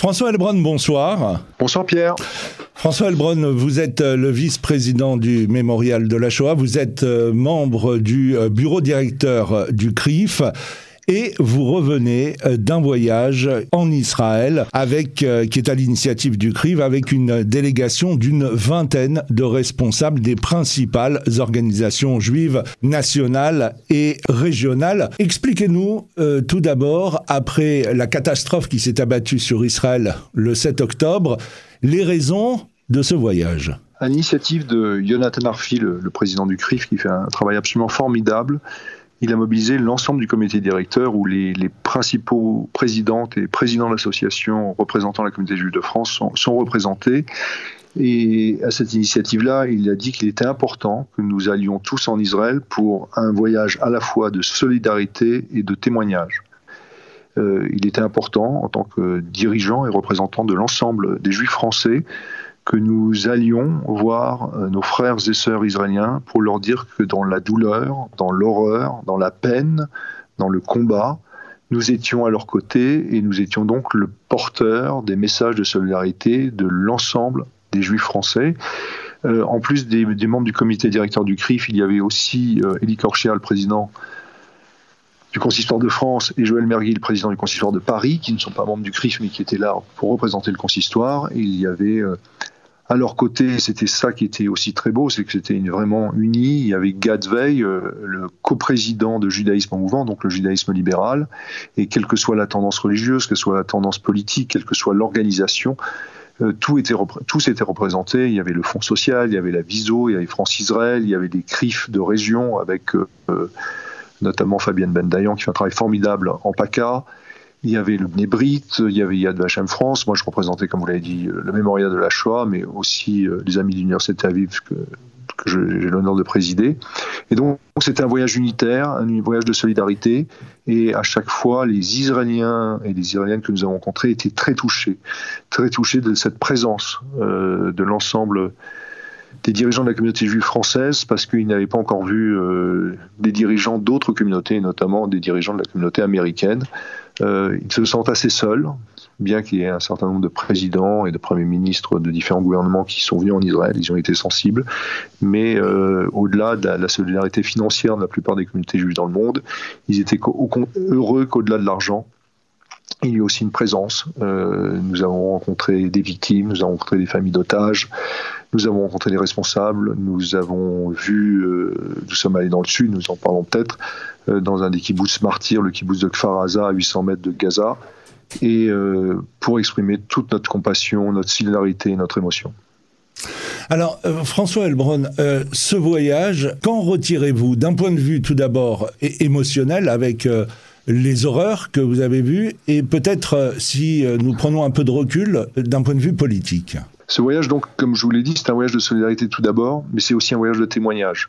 François Heilbronn, bonsoir. Bonsoir Pierre. François Heilbronn, vous êtes le vice-président du Mémorial de la Shoah, vous êtes membre du bureau directeur du CRIF et vous revenez d'un voyage en Israël qui est à l'initiative du CRIF avec une délégation d'une vingtaine de responsables des principales organisations juives nationales et régionales. Expliquez-nous tout d'abord, après la catastrophe qui s'est abattue sur Israël le 7 octobre, les raisons de ce voyage. À l'initiative de Yonatan Arfi, le président du CRIF, qui fait un travail absolument formidable, il a mobilisé l'ensemble du comité directeur où les principaux présidentes et présidents d'associations représentant la communauté juive de France sont représentés. Et à cette initiative-là, il a dit qu'il était important que nous allions tous en Israël pour un voyage à la fois de solidarité et de témoignage. Il était important, en tant que dirigeant et représentant de l'ensemble des Juifs français, que nous allions voir nos frères et sœurs israéliens pour leur dire que dans la douleur, dans l'horreur, dans la peine, dans le combat, nous étions à leur côté et nous étions donc le porteur des messages de solidarité de l'ensemble des Juifs français. En plus des membres du comité directeur du CRIF, il y avait aussi Élie Korchia, le président du Consistoire de France, et Joël Mergui, le président du Consistoire de Paris, qui ne sont pas membres du CRIF, mais qui étaient là pour représenter le Consistoire. Et il y avait à leur côté, c'était ça qui était aussi très beau, c'est que c'était vraiment uni. Il y avait Gad Veil, le coprésident de Judaïsme en mouvement, donc le judaïsme libéral, et quelle que soit la tendance religieuse, quelle que soit la tendance politique, quelle que soit l'organisation, tous étaient représentés. Il y avait le Fonds social, il y avait la Viso, il y avait France Israël, il y avait des CRIF de région avec notamment Fabienne Ben-Dayan qui fait un travail formidable en PACA. Il y avait le Bnei Brit, il y avait Yad Vashem France. Moi, je représentais, comme vous l'avez dit, le Mémorial de la Shoah, mais aussi les Amis de l'Université Tel Aviv que j'ai l'honneur de présider. Et donc, c'était un voyage unitaire, un voyage de solidarité. Et à chaque fois, les Israéliens et les Israéliennes que nous avons rencontrés étaient très touchés de cette présence de l'ensemble des dirigeants de la communauté juive française, parce qu'ils n'avaient pas encore vu des dirigeants d'autres communautés, notamment des dirigeants de la communauté américaine. Ils se sentent assez seuls, bien qu'il y ait un certain nombre de présidents et de premiers ministres de différents gouvernements qui sont venus en Israël, ils ont été sensibles, mais au-delà de la solidarité financière de la plupart des communautés juives dans le monde, ils étaient heureux qu'au-delà de l'argent, il y a aussi une présence. Nous avons rencontré des victimes, nous avons rencontré des familles d'otages, nous avons rencontré des responsables, nous avons vu, nous sommes allés dans le sud, nous en parlons peut-être, dans un des kibboutz martyrs, le kibboutz de Kfar Aza, à 800 mètres de Gaza, et pour exprimer toute notre compassion, notre solidarité et notre émotion. Alors, François Heilbronn, ce voyage, qu'en retirez-vous d'un point de vue tout d'abord émotionnel avec les horreurs que vous avez vues et peut-être, si nous prenons un peu de recul, d'un point de vue politique? Ce voyage, donc, comme je vous l'ai dit, c'est un voyage de solidarité tout d'abord, mais c'est aussi un voyage de témoignage.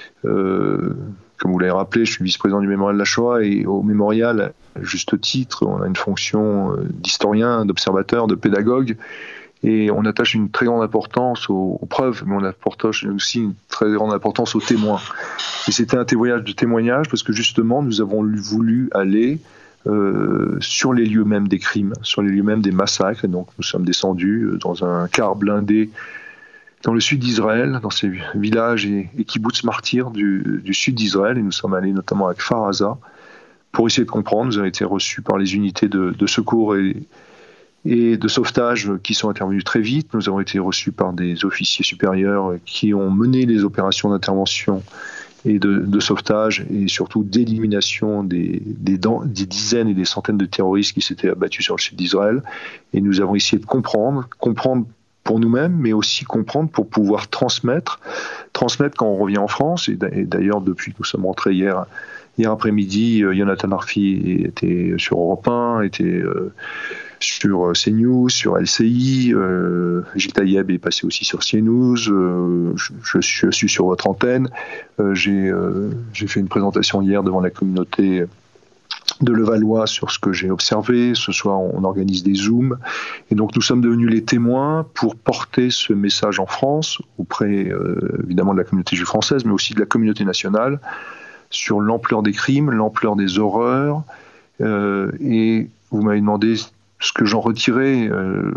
Comme vous l'avez rappelé, je suis vice-président du Mémorial de la Shoah et au Mémorial, à juste titre, on a une fonction d'historien, d'observateur, de pédagogue et on attache une très grande importance aux preuves, mais on attache aussi une très grande importance aux témoins. Et c'était un voyage de témoignage parce que justement, nous avons voulu aller sur les lieux mêmes des crimes, sur les lieux mêmes des massacres. Et donc, nous sommes descendus dans un car blindé dans le sud d'Israël, dans ces villages et kibboutz martyrs du sud d'Israël. Et nous sommes allés notamment à Kfar Aza pour essayer de comprendre. Nous avons été reçus par les unités de secours et de sauvetage qui sont intervenus très vite. Nous avons été reçus par des officiers supérieurs qui ont mené les opérations d'intervention et de sauvetage et surtout d'élimination des dizaines et des centaines de terroristes qui s'étaient abattus sur le sud d'Israël. Et nous avons essayé de comprendre pour nous-mêmes, mais aussi comprendre pour pouvoir transmettre quand on revient en France. Et d'ailleurs, depuis que nous sommes rentrés hier après-midi, Yonatan Arfi était sur Europe 1, était sur CNews, sur LCI, Gilles Taïeb est passé aussi sur CNews, je suis sur votre antenne, j'ai fait une présentation hier devant la communauté de Levallois sur ce que j'ai observé. Ce soir, on organise des Zooms. Et donc, nous sommes devenus les témoins pour porter ce message en France, auprès, évidemment, de la communauté juive française, mais aussi de la communauté nationale, sur l'ampleur des crimes, l'ampleur des horreurs. Et vous m'avez demandé Ce que j'en retirais,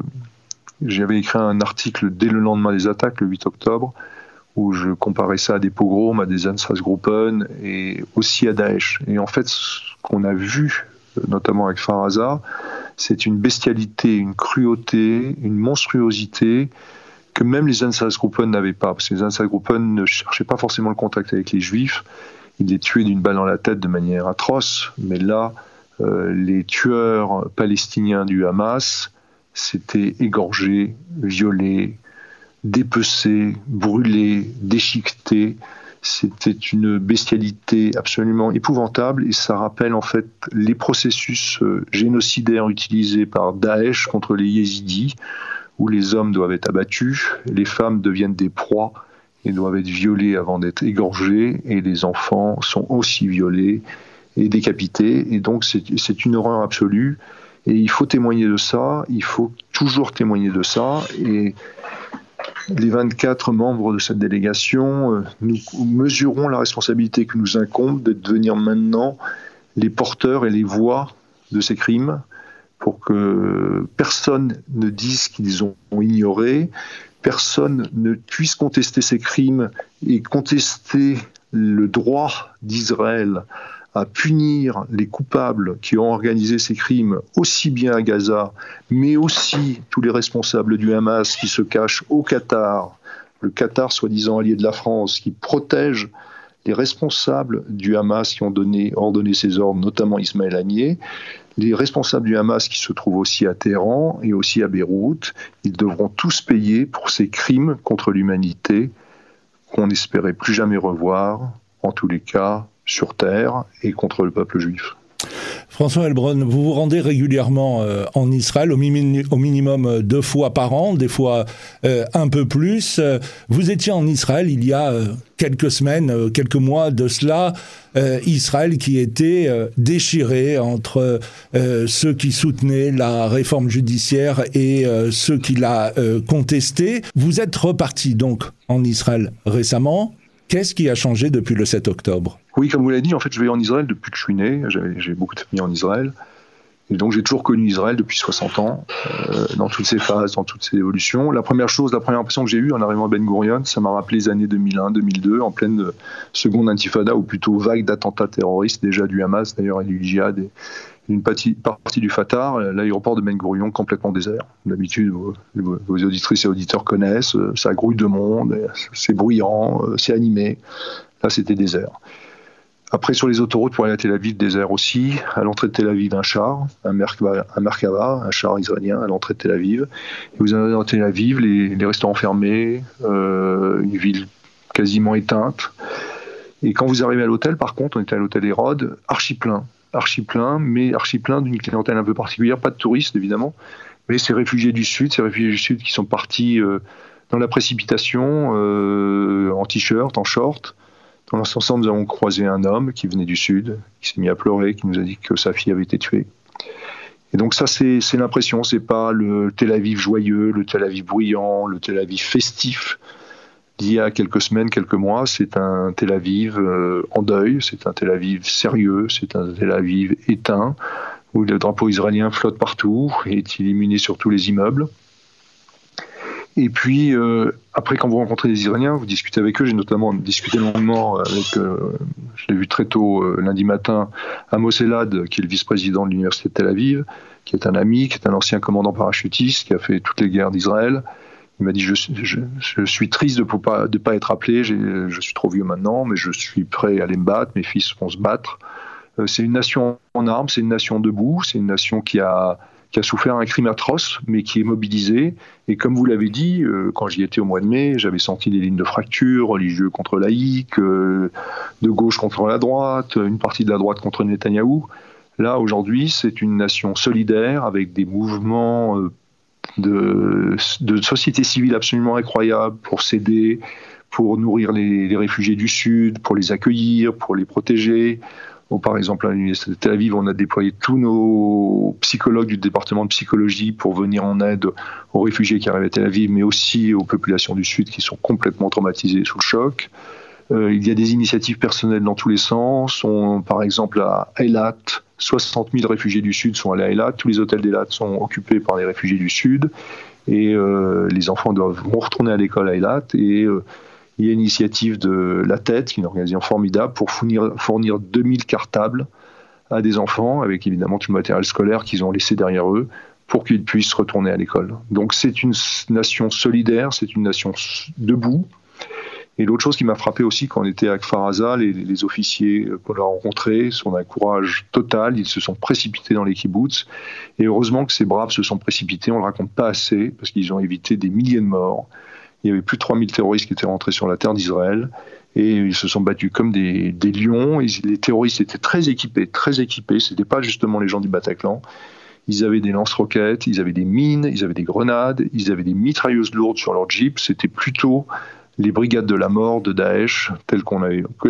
j'avais écrit un article dès le lendemain des attaques, le 8 octobre, où je comparais ça à des pogroms, à des Einsatzgruppen et aussi à Daesh. Et en fait, ce qu'on a vu, notamment avec Faraza, c'est une bestialité, une cruauté, une monstruosité que même les Einsatzgruppen n'avaient pas. Parce que les Einsatzgruppen ne cherchaient pas forcément le contact avec les Juifs, ils les tuaient d'une balle dans la tête de manière atroce. Mais là, les tueurs palestiniens du Hamas s'étaient égorgés, violés, dépecés, brûlés, déchiquetés. C'était une bestialité absolument épouvantable et ça rappelle en fait les processus génocidaires utilisés par Daesh contre les Yézidis, où les hommes doivent être abattus, les femmes deviennent des proies et doivent être violées avant d'être égorgées, et les enfants sont aussi violés et décapités. Et donc c'est une horreur absolue et il faut témoigner de ça, il faut toujours témoigner de ça. Et les 24 membres de cette délégation, nous mesurons la responsabilité que nous incombe de devenir maintenant les porteurs et les voix de ces crimes, pour que personne ne dise qu'ils ont ignoré, personne ne puisse contester ces crimes et contester le droit d'Israël à punir les coupables qui ont organisé ces crimes, aussi bien à Gaza, mais aussi tous les responsables du Hamas qui se cachent au Qatar, le Qatar soi-disant allié de la France, qui protège les responsables du Hamas qui ont ordonné ces ordres, notamment Ismaël Haniyeh, les responsables du Hamas qui se trouvent aussi à Téhéran et aussi à Beyrouth. Ils devront tous payer pour ces crimes contre l'humanité qu'on n'espérait plus jamais revoir, en tous les cas, sur terre et contre le peuple juif. François Heilbronn, vous vous rendez régulièrement en Israël, au minimum 2 fois par an, des fois un peu plus. Vous étiez en Israël il y a quelques semaines, quelques mois de cela, Israël qui était déchiré entre ceux qui soutenaient la réforme judiciaire et ceux qui la contestaient. Vous êtes reparti donc en Israël récemment. Qu'est-ce qui a changé depuis le 7 octobre ? Oui, comme vous l'avez dit, en fait, je vais en Israël depuis que je suis né. J'ai beaucoup de familles en Israël. Et donc, j'ai toujours connu Israël depuis 60 ans, dans toutes ses phases, dans toutes ses évolutions. La première impression que j'ai eue en arrivant à Ben Gurion, ça m'a rappelé les années 2001-2002, en pleine seconde intifada, ou plutôt vague d'attentats terroristes, déjà du Hamas, d'ailleurs, et du djihad, et une partie du Fatah, l'aéroport de Ben Gurion complètement désert. D'habitude, vos auditrices et auditeurs connaissent, ça grouille de monde, c'est bruyant, c'est animé. Là, c'était désert. Après, sur les autoroutes pour aller à Tel Aviv, désert aussi. À l'entrée de Tel Aviv, un char, un Merkava, un char israélien à l'entrée de Tel Aviv. Et vous avez dans Tel Aviv les restaurants fermés, une ville quasiment éteinte. Et quand vous arrivez à l'hôtel, par contre, on était à l'hôtel Hérode, archi plein, mais archi plein d'une clientèle un peu particulière, pas de touristes évidemment, mais ces réfugiés du Sud qui sont partis dans la précipitation, en t-shirt, en short. Dans l'instant, nous avons croisé un homme qui venait du Sud, qui s'est mis à pleurer, qui nous a dit que sa fille avait été tuée. Et donc ça, c'est l'impression, c'est pas le Tel Aviv joyeux, le Tel Aviv bruyant, le Tel Aviv festif d'il y a quelques semaines, quelques mois. C'est un Tel Aviv en deuil, c'est un Tel Aviv sérieux, c'est un Tel Aviv éteint, où le drapeau israélien flotte partout et est illuminé sur tous les immeubles. Et puis, après, quand vous rencontrez des Israéliens, vous discutez avec eux. J'ai notamment discuté longuement avec, je l'ai vu très tôt, lundi matin, Amos Elad, qui est le vice-président de l'Université de Tel Aviv, qui est un ami, qui est un ancien commandant parachutiste, qui a fait toutes les guerres d'Israël. Il m'a dit, je suis triste de ne pas être appelé, je suis trop vieux maintenant, mais je suis prêt à aller me battre, mes fils vont se battre. C'est une nation en armes, c'est une nation debout, c'est une nation qui a souffert un crime atroce, mais qui est mobilisé. Et comme vous l'avez dit, quand j'y étais au mois de mai, j'avais senti des lignes de fracture, religieux contre laïcs, de gauche contre la droite, une partie de la droite contre Netanyahou. Là, aujourd'hui, c'est une nation solidaire, avec des mouvements de société civile absolument incroyables pour s'aider, pour nourrir les réfugiés du Sud, pour les accueillir, pour les protéger. Par exemple, à l'Université de Tel Aviv, on a déployé tous nos psychologues du département de psychologie pour venir en aide aux réfugiés qui arrivent à Tel Aviv, mais aussi aux populations du Sud qui sont complètement traumatisées sous le choc. Il y a des initiatives personnelles dans tous les sens. Par exemple, à Eilat, 60 000 réfugiés du Sud sont allés à Eilat. Tous les hôtels d'Eilat sont occupés par les réfugiés du Sud. Et les enfants vont retourner à l'école à Eilat. Et il y a une initiative de La Tête, qui est une organisation formidable, pour fournir 2000 cartables à des enfants, avec évidemment tout le matériel scolaire qu'ils ont laissé derrière eux, pour qu'ils puissent retourner à l'école. Donc c'est une nation solidaire, c'est une nation debout. Et l'autre chose qui m'a frappé aussi quand on était à Kfar Aza, les officiers qu'on a rencontrés sont d'un courage total, ils se sont précipités dans les kibboutz. Et heureusement que ces braves se sont précipités, on ne le raconte pas assez, parce qu'ils ont évité des milliers de morts. Il y avait plus de 3000 terroristes qui étaient rentrés sur la terre d'Israël, et ils se sont battus comme des lions. Les terroristes étaient très équipés, ce n'étaient pas justement les gens du Bataclan. Ils avaient des lance-roquettes, ils avaient des mines, ils avaient des grenades, ils avaient des mitrailleuses lourdes sur leur jeep, c'était plutôt les brigades de la mort de Daesh telles qu'on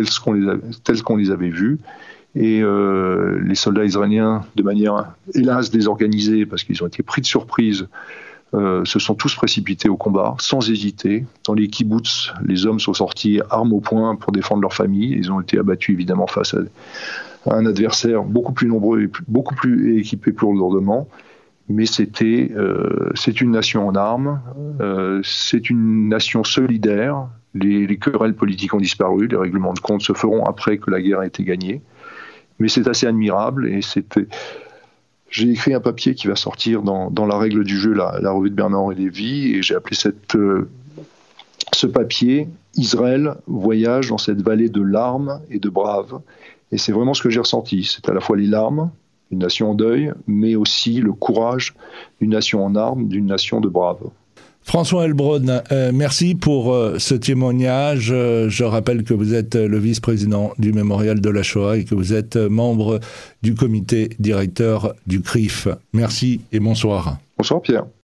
les avait vues. Et les soldats israéliens, de manière hélas désorganisée, parce qu'ils ont été pris de surprise, se sont tous précipités au combat, sans hésiter. Dans les kibboutz, les hommes sont sortis armes au poing pour défendre leur famille. Ils ont été abattus évidemment face à un adversaire beaucoup plus nombreux et beaucoup plus équipé plus lourdement. Mais c'est une nation en armes, c'est une nation solidaire. Les querelles politiques ont disparu, les règlements de compte se feront après que la guerre a été gagnée. Mais c'est assez admirable et j'ai écrit un papier qui va sortir dans la règle du jeu, la revue de Bernard-Henri Lévy, et j'ai appelé ce papier « Israël voyage dans cette vallée de larmes et de braves ». Et c'est vraiment ce que j'ai ressenti. C'est à la fois les larmes, une nation en deuil, mais aussi le courage d'une nation en armes, d'une nation de braves. François Heilbronn, merci pour ce témoignage. Je rappelle que vous êtes le vice-président du Mémorial de la Shoah et que vous êtes membre du comité directeur du CRIF. Merci et bonsoir. Bonsoir Pierre.